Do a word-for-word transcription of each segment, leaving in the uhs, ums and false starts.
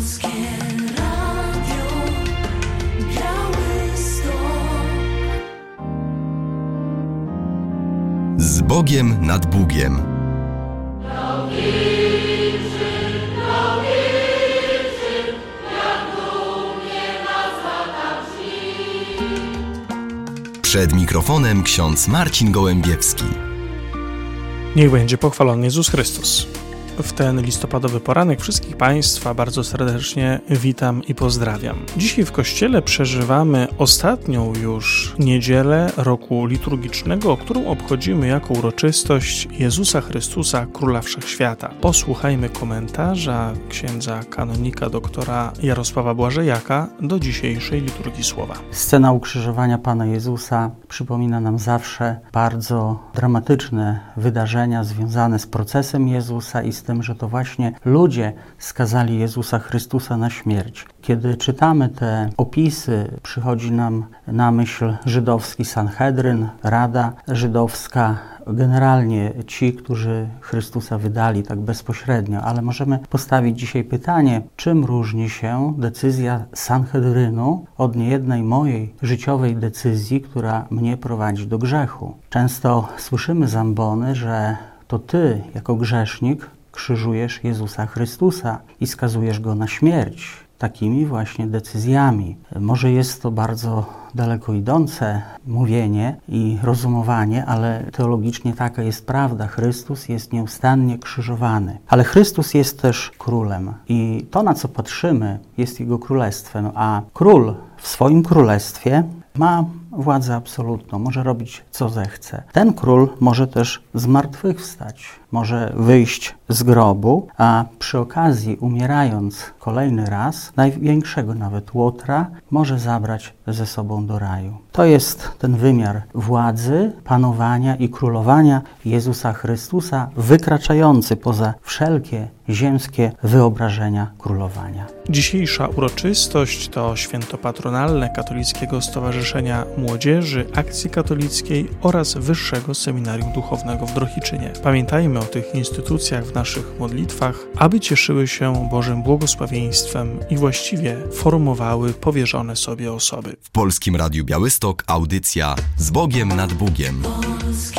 Polskie Radio Białystok. Z Bogiem nad Bugiem. Przed mikrofonem ksiądz Marcin Gołębiewski. Niech będzie pochwalony Jezus Chrystus. W ten listopadowy poranek wszystkich Państwa bardzo serdecznie witam i pozdrawiam. Dzisiaj w Kościele przeżywamy ostatnią już niedzielę roku liturgicznego, którą obchodzimy jako uroczystość Jezusa Chrystusa, Króla Wszechświata. Posłuchajmy komentarza księdza kanonika doktora Jarosława Błażejaka do dzisiejszej liturgii słowa. Scena ukrzyżowania Pana Jezusa przypomina nam zawsze bardzo dramatyczne wydarzenia związane z procesem Jezusa i z tym, że to właśnie ludzie skazali Jezusa Chrystusa na śmierć. Kiedy czytamy te opisy, przychodzi nam na myśl żydowski Sanhedryn, Rada Żydowska, generalnie ci, którzy Chrystusa wydali tak bezpośrednio, ale możemy postawić dzisiaj pytanie, czym różni się decyzja Sanhedrynu od niejednej mojej życiowej decyzji, która mnie prowadzi do grzechu. Często słyszymy z ambony, że to ty, jako grzesznik, krzyżujesz Jezusa Chrystusa i skazujesz Go na śmierć. Takimi właśnie decyzjami. Może jest to bardzo daleko idące mówienie i rozumowanie, ale teologicznie taka jest prawda. Chrystus jest nieustannie krzyżowany. Ale Chrystus jest też królem i to, na co patrzymy, jest Jego królestwem, a król w swoim królestwie ma władzę absolutną, może robić co zechce. Ten król może też zmartwychwstać, może wyjść z grobu, a przy okazji, umierając kolejny raz, największego nawet łotra może zabrać ze sobą do raju. To jest ten wymiar władzy, panowania i królowania Jezusa Chrystusa, wykraczający poza wszelkie ziemskie wyobrażenia królowania. Dzisiejsza uroczystość to święto patronalne Katolickiego Stowarzyszenia Młodzieży, Akcji Katolickiej oraz Wyższego Seminarium Duchownego w Drohiczynie. Pamiętajmy o tych instytucjach w naszych modlitwach, aby cieszyły się Bożym błogosławieństwem i właściwie formowały powierzone sobie osoby. W Polskim Radiu Białystok audycja Z Bogiem nad Bugiem. Polskie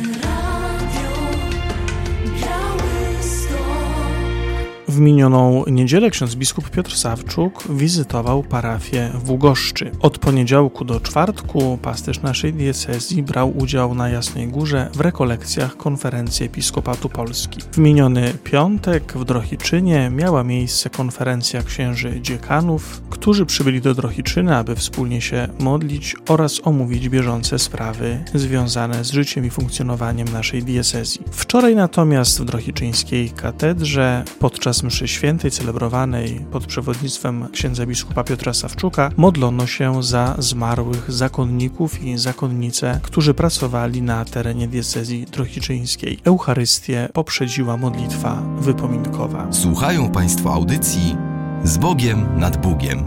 W minioną niedzielę ksiądz biskup Piotr Sawczuk wizytował parafię w Ługoszczy. Od poniedziałku do czwartku pasterz naszej diecezji brał udział na Jasnej Górze w rekolekcjach Konferencji Episkopatu Polski. W miniony piątek w Drohiczynie miała miejsce konferencja księży dziekanów, którzy przybyli do Drohiczyny, aby wspólnie się modlić oraz omówić bieżące sprawy związane z życiem i funkcjonowaniem naszej diecezji. Wczoraj natomiast w drohiczyńskiej katedrze podczas mszy świętej celebrowanej pod przewodnictwem księdza biskupa Piotra Sawczuka modlono się za zmarłych zakonników i zakonnice, którzy pracowali na terenie diecezji drohiczyńskiej. Eucharystię poprzedziła modlitwa wypominkowa. Słuchają Państwo audycji Z Bogiem nad Bugiem.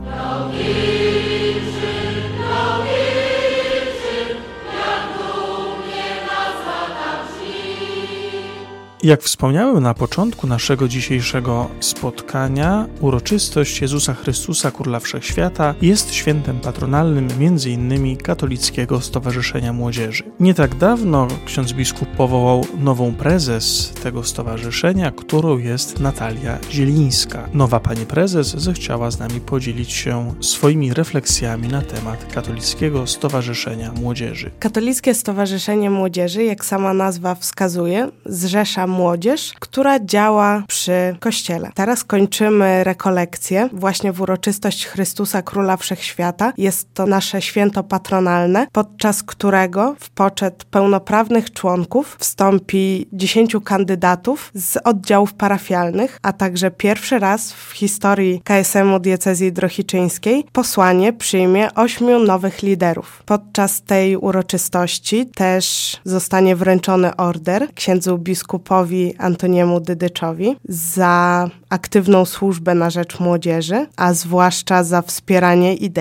Jak wspomniałem na początku naszego dzisiejszego spotkania, uroczystość Jezusa Chrystusa, Króla Wszechświata, jest świętem patronalnym między innymi Katolickiego Stowarzyszenia Młodzieży. Nie tak dawno ksiądz biskup powołał nową prezes tego stowarzyszenia, którą jest Natalia Zielińska. Nowa pani prezes zechciała z nami podzielić się swoimi refleksjami na temat Katolickiego Stowarzyszenia Młodzieży. Katolickie Stowarzyszenie Młodzieży, jak sama nazwa wskazuje, zrzesza młodzież, która działa przy Kościele. Teraz kończymy rekolekcję właśnie w uroczystość Chrystusa Króla Wszechświata. Jest to nasze święto patronalne, podczas którego w poczet pełnoprawnych członków wstąpi dziesięciu kandydatów z oddziałów parafialnych, a także pierwszy raz w historii K S M u diecezji drohiczyńskiej posłanie przyjmie ośmiu nowych liderów. Podczas tej uroczystości też zostanie wręczony order księdzu biskupowi Antoniemu Dydyczowi za aktywną służbę na rzecz młodzieży, a zwłaszcza za wspieranie idei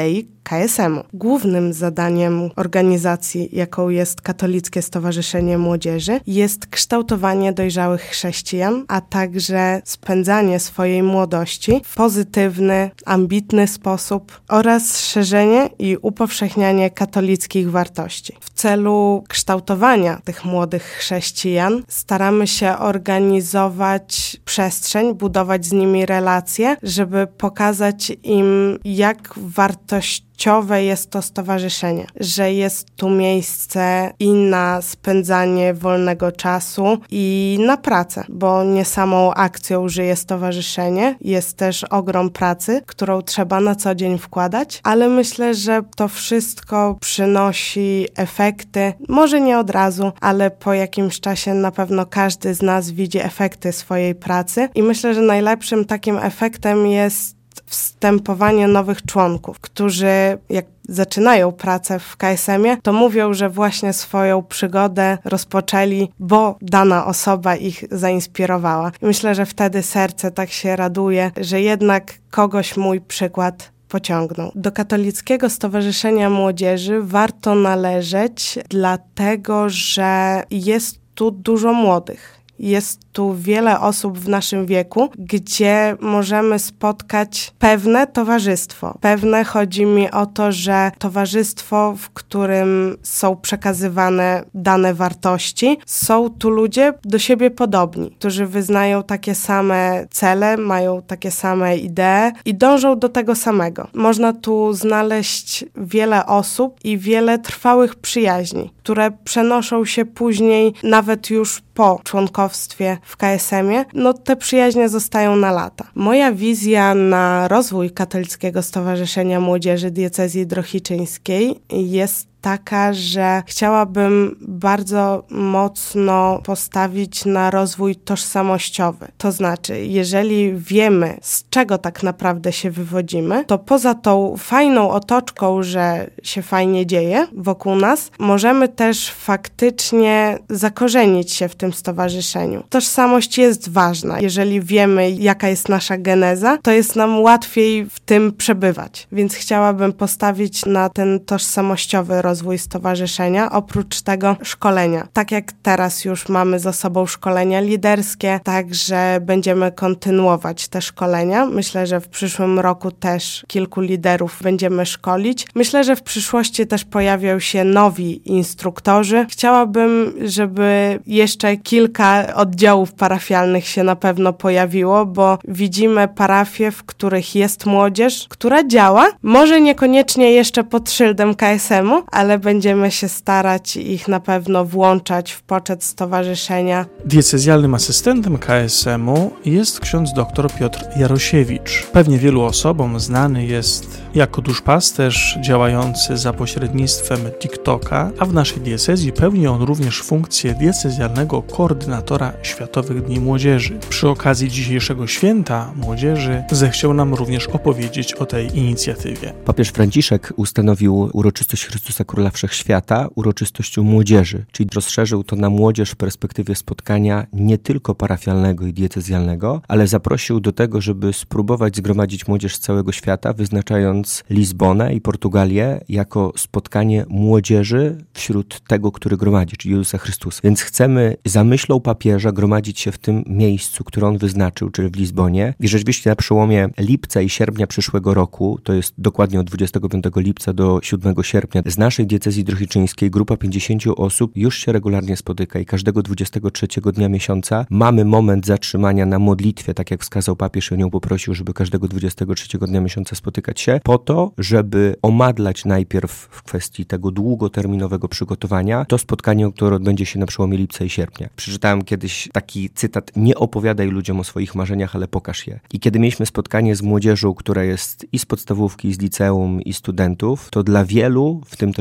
K S M-u. Głównym zadaniem organizacji, jaką jest Katolickie Stowarzyszenie Młodzieży, jest kształtowanie dojrzałych chrześcijan, a także spędzanie swojej młodości w pozytywny, ambitny sposób oraz szerzenie i upowszechnianie katolickich wartości. W celu kształtowania tych młodych chrześcijan staramy się organizować przestrzeń, budować z nimi relacje, żeby pokazać im, jak wartościowe jest to stowarzyszenie, że jest tu miejsce i na spędzanie wolnego czasu i na pracę, bo nie samą akcją żyje stowarzyszenie, jest też ogrom pracy, którą trzeba na co dzień wkładać, ale myślę, że to wszystko przynosi efekty, może nie od razu, ale po jakimś czasie na pewno każdy z nas widzi efekty swojej pracy i myślę, że najlepszym takim efektem jest wstępowanie nowych członków, którzy jak zaczynają pracę w K S M-ie, to mówią, że właśnie swoją przygodę rozpoczęli, bo dana osoba ich zainspirowała. I myślę, że wtedy serce tak się raduje, że jednak kogoś mój przykład pociągnął. Do Katolickiego Stowarzyszenia Młodzieży warto należeć, dlatego że jest tu dużo młodych. Jest tu wiele osób w naszym wieku, gdzie możemy spotkać pewne towarzystwo. Pewne chodzi mi o to, że towarzystwo, w którym są przekazywane dane wartości, są tu ludzie do siebie podobni, którzy wyznają takie same cele, mają takie same idee i dążą do tego samego. Można tu znaleźć wiele osób i wiele trwałych przyjaźni, które przenoszą się później nawet już po członkowstwie w K S M-ie, no te przyjaźnie zostają na lata. Moja wizja na rozwój Katolickiego Stowarzyszenia Młodzieży Diecezji Drohiczyńskiej jest taka, że chciałabym bardzo mocno postawić na rozwój tożsamościowy. To znaczy, jeżeli wiemy, z czego tak naprawdę się wywodzimy, to poza tą fajną otoczką, że się fajnie dzieje wokół nas, możemy też faktycznie zakorzenić się w tym stowarzyszeniu. Tożsamość jest ważna. Jeżeli wiemy, jaka jest nasza geneza, to jest nam łatwiej w tym przebywać. Więc chciałabym postawić na ten tożsamościowy rozwój rozwój stowarzyszenia, oprócz tego szkolenia. Tak jak teraz już mamy za sobą szkolenia liderskie, także będziemy kontynuować te szkolenia. Myślę, że w przyszłym roku też kilku liderów będziemy szkolić. Myślę, że w przyszłości też pojawią się nowi instruktorzy. Chciałabym, żeby jeszcze kilka oddziałów parafialnych się na pewno pojawiło, bo widzimy parafie, w których jest młodzież, która działa, może niekoniecznie jeszcze pod szyldem K S M-u, ale będziemy się starać ich na pewno włączać w poczet stowarzyszenia. Diecezjalnym asystentem K S M-u jest ksiądz dr Piotr Jarosiewicz. Pewnie wielu osobom znany jest jako duszpasterz działający za pośrednictwem TikToka, a w naszej diecezji pełni on również funkcję diecezjalnego koordynatora Światowych Dni Młodzieży. Przy okazji dzisiejszego święta młodzieży zechciał nam również opowiedzieć o tej inicjatywie. Papież Franciszek ustanowił uroczystość Chrystusa Króla Wszechświata uroczystością młodzieży, czyli rozszerzył to na młodzież w perspektywie spotkania nie tylko parafialnego i diecezjalnego, ale zaprosił do tego, żeby spróbować zgromadzić młodzież z całego świata, wyznaczając Lizbonę i Portugalię jako spotkanie młodzieży wśród tego, który gromadzi, czyli Jezusa Chrystusa. Więc chcemy za myślą papieża gromadzić się w tym miejscu, które on wyznaczył, czyli w Lizbonie. I rzeczywiście na przełomie lipca i sierpnia przyszłego roku, to jest dokładnie od dwudziestego piątego lipca do siódmego sierpnia, z naszej diecezji drohiczyńskiej grupa pięćdziesięciu osób już się regularnie spotyka i każdego dwudziestego trzeciego dnia miesiąca mamy moment zatrzymania na modlitwie, tak jak wskazał papież i o nią poprosił, żeby każdego dwudziestego trzeciego dnia miesiąca spotykać się, po to, żeby omadlać najpierw w kwestii tego długoterminowego przygotowania to spotkanie, które odbędzie się na przełomie lipca i sierpnia. Przeczytałem kiedyś taki cytat: nie opowiadaj ludziom o swoich marzeniach, ale pokaż je. I kiedy mieliśmy spotkanie z młodzieżą, która jest i z podstawówki, i z liceum, i studentów, to dla wielu, w tym też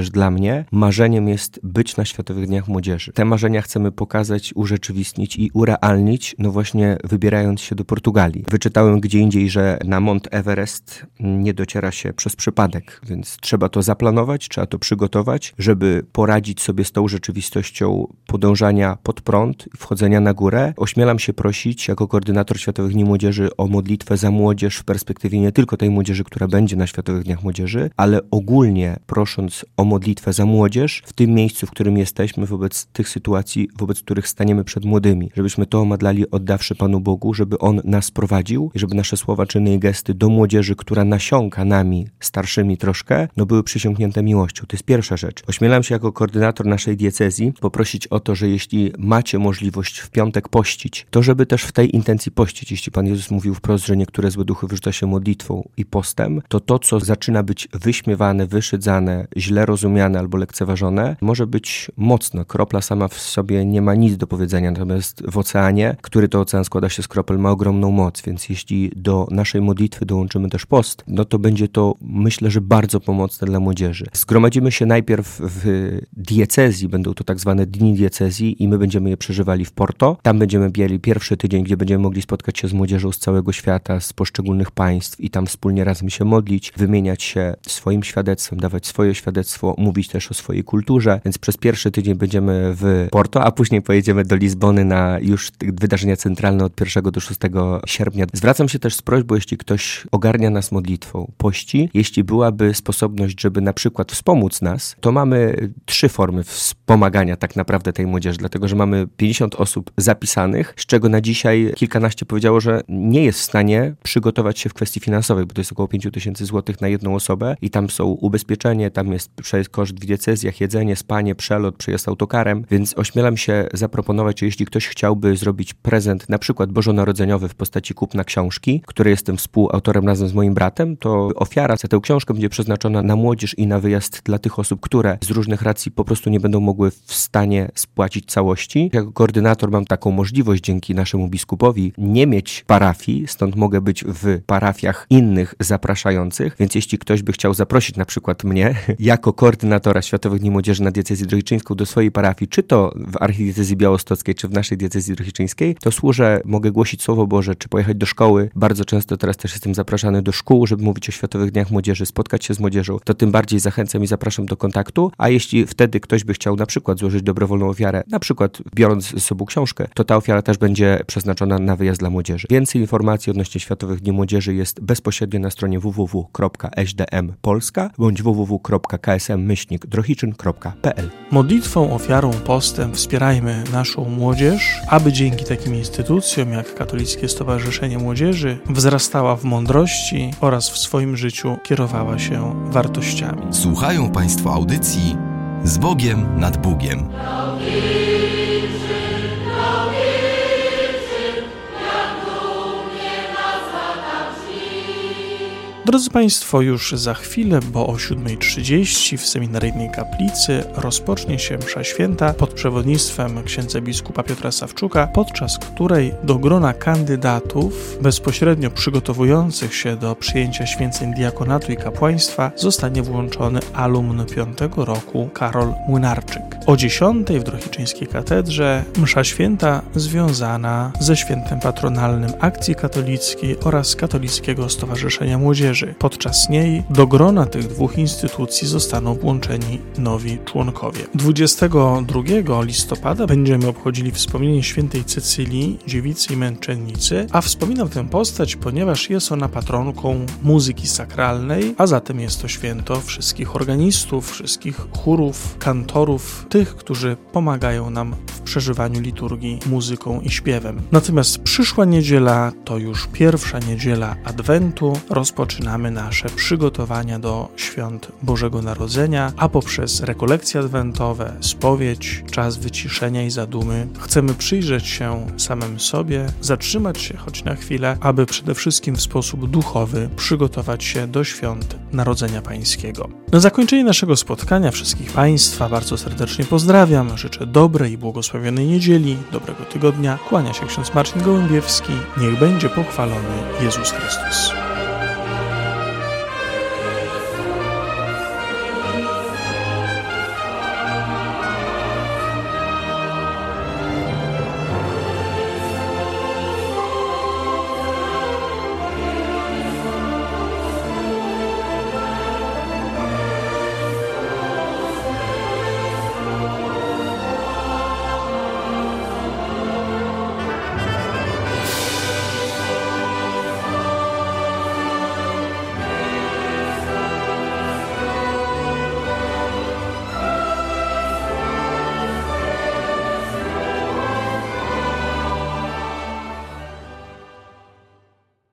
też dla mnie marzeniem jest być na Światowych Dniach Młodzieży. Te marzenia chcemy pokazać, urzeczywistnić i urealnić, no właśnie wybierając się do Portugalii. Wyczytałem gdzie indziej, że na Mont Everest nie dociera się przez przypadek, więc trzeba to zaplanować, trzeba to przygotować, żeby poradzić sobie z tą rzeczywistością podążania pod prąd i wchodzenia na górę. Ośmielam się prosić jako koordynator Światowych Dni Młodzieży o modlitwę za młodzież w perspektywie nie tylko tej młodzieży, która będzie na Światowych Dniach Młodzieży, ale ogólnie prosząc o modlitwę za młodzież w tym miejscu, w którym jesteśmy, wobec tych sytuacji, wobec których staniemy przed młodymi. Żebyśmy to omadlali oddawszy Panu Bogu, żeby On nas prowadził i żeby nasze słowa, czyny i gesty do młodzieży, która nasiąka nami, starszymi troszkę, no były przysiągnięte miłością. To jest pierwsza rzecz. Ośmielam się jako koordynator naszej diecezji poprosić o to, że jeśli macie możliwość w piątek pościć, to żeby też w tej intencji pościć. Jeśli Pan Jezus mówił wprost, że niektóre złe duchy wyrzuca się modlitwą i postem, to to, co zaczyna być wyśmiewane, wyszydzane, źle rozumiane albo lekceważone, może być mocno. Kropla sama w sobie nie ma nic do powiedzenia, natomiast w oceanie, który to ocean składa się z kropel, ma ogromną moc, więc jeśli do naszej modlitwy dołączymy też post, no to będzie to, myślę, że bardzo pomocne dla młodzieży. Zgromadzimy się najpierw w diecezji, będą to tak zwane dni diecezji i my będziemy je przeżywali w Porto. Tam będziemy mieli pierwszy tydzień, gdzie będziemy mogli spotkać się z młodzieżą z całego świata, z poszczególnych państw i tam wspólnie razem się modlić, wymieniać się swoim świadectwem, dawać swoje świadectwo, mówić też o swojej kulturze, więc przez pierwszy tydzień będziemy w Porto, a później pojedziemy do Lizbony na już wydarzenia centralne od pierwszego do szóstego sierpnia. Zwracam się też z prośbą, jeśli ktoś ogarnia nas modlitwą, pości, jeśli byłaby sposobność, żeby na przykład wspomóc nas, to mamy trzy formy wspomagania tak naprawdę tej młodzieży, dlatego że mamy pięćdziesiąt osób zapisanych, z czego na dzisiaj kilkanaście powiedziało, że nie jest w stanie przygotować się w kwestii finansowej, bo to jest około pięć tysięcy złotych na jedną osobę i tam są ubezpieczenie, tam jest koszt w diecezjach, jedzenie, spanie, przelot, przyjazd autokarem, więc ośmielam się zaproponować, że jeśli ktoś chciałby zrobić prezent, na przykład bożonarodzeniowy w postaci kupna książki, której jestem współautorem razem z moim bratem, to ofiara za tę książkę będzie przeznaczona na młodzież i na wyjazd dla tych osób, które z różnych racji po prostu nie będą mogły w stanie spłacić całości. Jako koordynator mam taką możliwość dzięki naszemu biskupowi nie mieć parafii, stąd mogę być w parafiach innych zapraszających, więc jeśli ktoś by chciał zaprosić na przykład mnie jako koordynatora Światowych Dni Młodzieży na diecezję drohiczyńską do swojej parafii, czy to w archidiecezji białostockiej, czy w naszej diecezji drohiczyńskiej, to służę, mogę głosić Słowo Boże, czy pojechać do szkoły. Bardzo często teraz też jestem zapraszany do szkół, żeby mówić o Światowych Dniach Młodzieży, spotkać się z młodzieżą, to tym bardziej zachęcam i zapraszam do kontaktu, a jeśli wtedy ktoś by chciał na przykład złożyć dobrowolną ofiarę, na przykład biorąc ze sobą książkę, to ta ofiara też będzie przeznaczona na wyjazd dla młodzieży. Więcej informacji odnośnie Światowych Dni Młodzieży jest bezpośrednio na stronie w w w kropka s d m polska bądź w w w kropka k s m myślnik drohiczyn kropka p l. Modlitwą, ofiarą, postem wspierajmy naszą młodzież, aby dzięki takim instytucjom jak Katolickie Stowarzyszenie Młodzieży wzrastała w mądrości oraz w swoim życiu kierowała się wartościami. Słuchają Państwo audycji Z Bogiem nad Bugiem. Drodzy Państwo, już za chwilę, bo o siódma trzydzieści w seminaryjnej kaplicy rozpocznie się msza święta pod przewodnictwem księdza biskupa Piotra Sawczuka, podczas której do grona kandydatów bezpośrednio przygotowujących się do przyjęcia święceń diakonatu i kapłaństwa zostanie włączony alumn piątego roku Karol Młynarczyk. O dziesiątej w Drohiczyńskiej katedrze msza święta związana ze świętem patronalnym Akcji Katolickiej oraz Katolickiego Stowarzyszenia Młodzieży. Podczas niej do grona tych dwóch instytucji zostaną włączeni nowi członkowie. dwudziestego drugiego listopada będziemy obchodzili wspomnienie świętej Cecylii, dziewicy i męczennicy, a wspominam tę postać, ponieważ jest ona patronką muzyki sakralnej, a zatem jest to święto wszystkich organistów, wszystkich chórów, kantorów, tych, którzy pomagają nam w przeżywaniu liturgii muzyką i śpiewem. Natomiast przyszła niedziela to już pierwsza niedziela Adwentu, rozpoczynamy nasze przygotowania do świąt Bożego Narodzenia, a poprzez rekolekcje adwentowe, spowiedź, czas wyciszenia i zadumy chcemy przyjrzeć się samym sobie, zatrzymać się choć na chwilę, aby przede wszystkim w sposób duchowy przygotować się do świąt Narodzenia Pańskiego. Na zakończenie naszego spotkania wszystkich Państwa bardzo serdecznie pozdrawiam, życzę dobrej i błogosławionej niedzieli, dobrego tygodnia, kłania się ksiądz Marcin Gołębiewski, niech będzie pochwalony Jezus Chrystus.